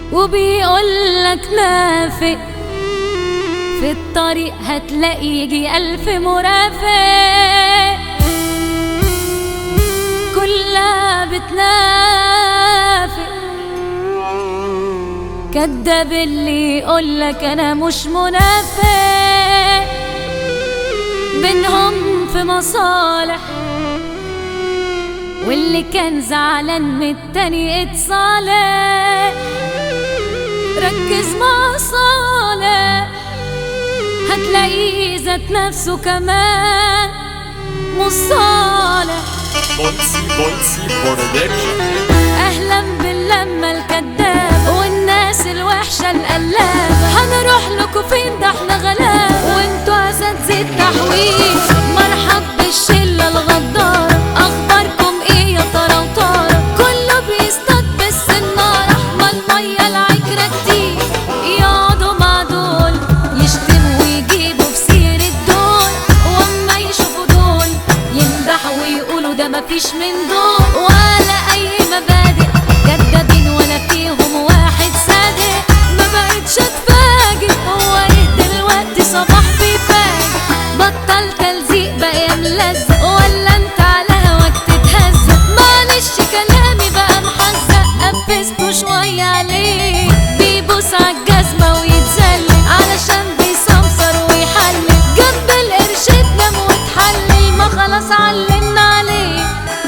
وبيقولك نافق في الطريق هتلاقي يجي 1000 مرافق كلها بتنافق. كداب اللي يقولك انا مش منافق، بينهم في مصالح، واللي كان زعلان من التاني اتصالح. ركز مع صالح هتلاقيه ذات نفسه كمان مش صالح. اهلا باللمة الكدابة والناس الوحشة القلابة، هنروح لكم فين ده احنا غلابة وانتوا اساتذة التحويل. مرحب بالشلة الغدارة، اخباركم ايه يا ترى وطارة؟ كله بيصطاد بالسنارة، ما المية العكرة كتير يقعدوا مع دول يشتموا ويجيبوا في سيرة دول، واما يشوفوا دول يمدحوا ويقولوا ده مفيش من دول ولا اي مبادئ. كدابين وانا فيهم واحد صادق، ما بقتش اتفاجئ هو ايه دلوقتي صباح بيفاجئ. بطل تلزيق بقى ملزق ولا انت على هواك تتهزق؟ معلش كلامي بقى محزق، قفزتوا شوية عليه بيبوس عالجزمة ويتزلق علشان بيسمسر ويحلل جنب القرش تنام وتحلل، ما خلاص علمنا عليه.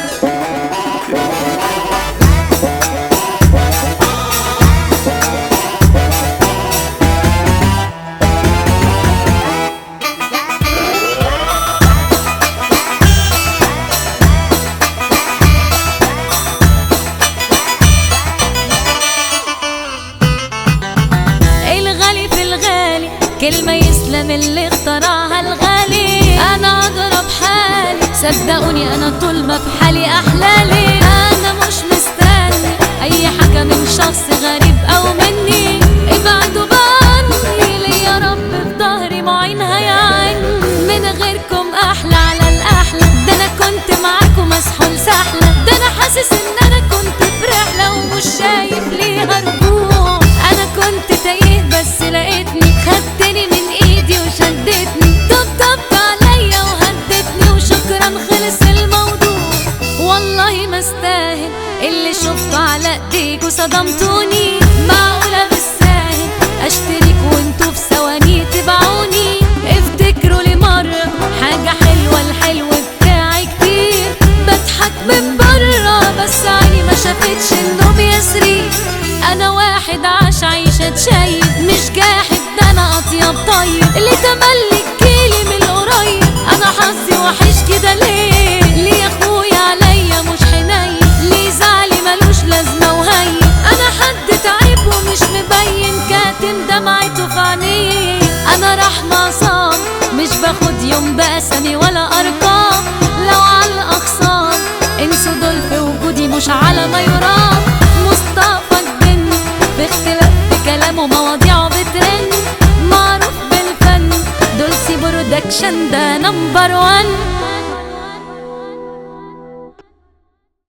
كلمة يسلم اللي اخترعها الغالي، انا اضرب حالي صدقوني انا طول ما في حالي احلالي. انا مش مستني اي حاجة من شخص غريب او مني، ابعدوا عني لي يا رب في ظهري معين هيعين. من غيركم احلى على الاحلى، ده انا كنت معاكم مسحول سحلة، ده انا حاسس ان انا كنت في رحلة ومش شايف ليها رجوع. انا كنت تايه بس لقيتني، خدتني من ايدي وشدتني، طبطبت عليا وهدتني وشكرا خلص الموضوع. والله ما استاهل اللي شفته على ايديك وصدمتوني، معقولة بالساهل اشتريك وانتوا في ثواني تبعوني؟ افتكروا لي مرة حاجة حلوة، الحلو بتاعي كتير، بضحك من برا بس عيني ما شافتش النوم يسري. انا واحد عاش عيشة شايب مش جاحد، ده انا اطيب طيب اللي تملك جيلي من القريب. انا حظي وحش كده ليه؟ ليه اخويا عليا مش حنين؟ ليه زعلي ملوش لازمة وهين؟ انا حد تعب ومش مبين، كاتم دمعته في عينيه. انا رحمة صام مش باخد يوم بأسامي ولا ارقام، لو على الاقسام انسوا دول في وجودي مش على ما يرام. مصطفى الجن باختلاف في كلامه مواضيعه بترن، معروف بالفن دولسي برودكشن ده نمبر 1.